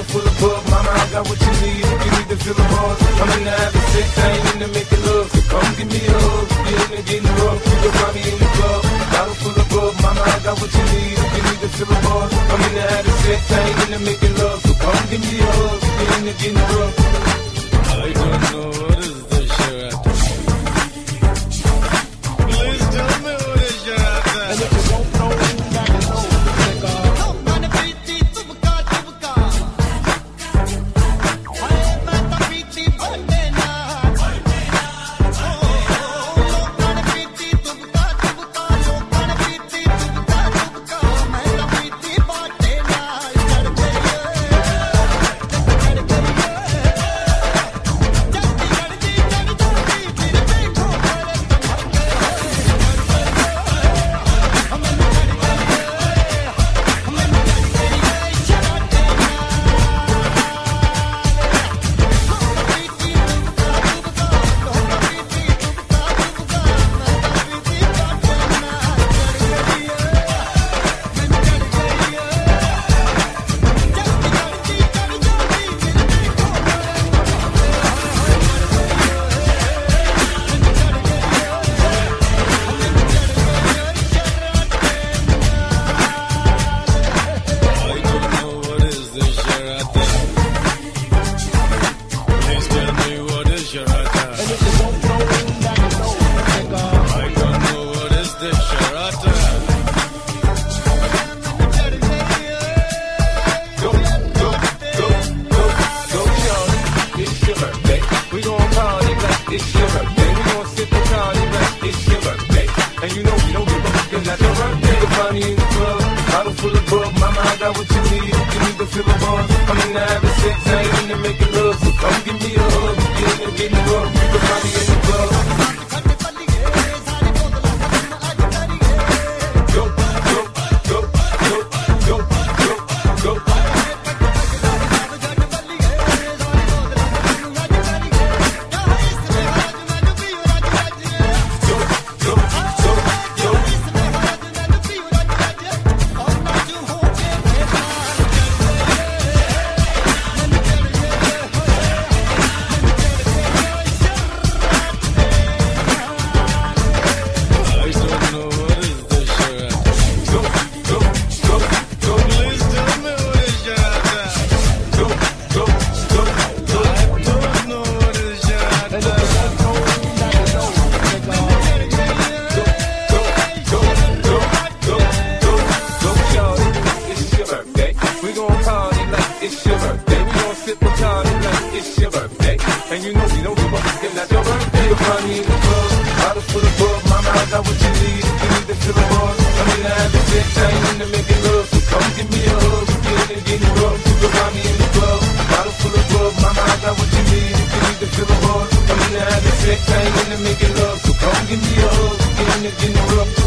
full of bug, mama, I got what you need. If you need to feel the buzz, I'm in the having sex, I ain't in the making love. So come give me a hug, get in and getting rough. You'll find me in the club, bottle full of bug, mama, I got what you need. If you need to feel the buzz, I'm in the having sex, I ain't in the making love. So come give me a hug, get in and getting rough. I don't know what is this shit. Please tell me what is your answer. And if you don't know, now you know. And you know we don't give up, cause that's your birthday. You'll find me in the club, bottle full of bug. Mama, I got what you need, if you need to feel the buzz. I'm in the having sex, I ain't in the making love. So come give me a hug, get in and get rough. You can find me in the club. Go, go, go, go, go, go, go. And you know we don't give up, cause that's your birthday. You'll find me in the club, bottle full of bug. Mama, I got what you need, if you need to feel the buzz. I'm in the having sex, I ain't in the making love. So come give me a hug, get in and get rough. You can find me in the club, bottle full of bug. Mama, I got what you need, if you need to feel the buzz. I'm in the having sex, I ain't in the making love. So come give me a hug, get in and get rough.